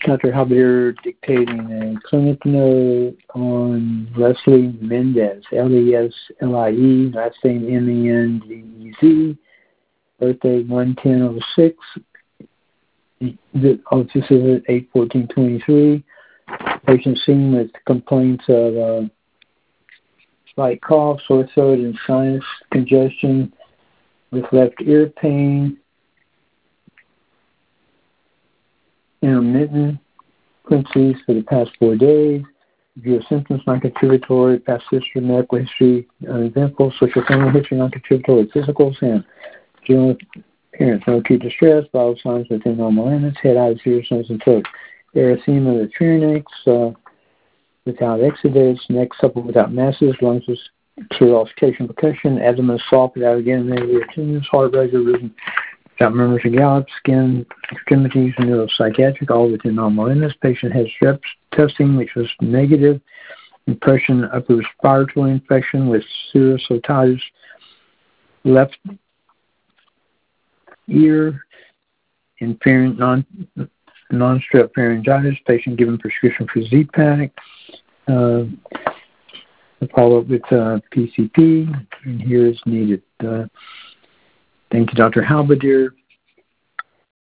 Dr. Halberdier dictating a clinic note on Leslie Mendez, Leslie, last name Mendez, birthday 1/10/06. The office is at 8/14/23. Patient seen with complaints of slight cough, sore throat, and sinus congestion with left ear pain, intermittent frequencies for the past 4 days. View of symptoms non-contributory, past history, medical history, uneventful, social family history non-contributory, physicals, and general appearance. No acute distress, vital signs within normal limits, head, eyes, ears, nose, and throat. Erythema of the pharynx without exudus, neck supple without masses, lungs with clear auscultation percussion, abdomen soft without again negative attendance, heart rate risen without murmurs or gallops, skin, extremities, and neuropsychiatric, all within normal limits. Patient has strep testing, which was negative. Impression upper respiratory infection with serous otitis, left ear, and non-strep pharyngitis. Patient given prescription for Z-Pack. Follow up with PCP, and here is needed. Thank you, Dr. Halberdier.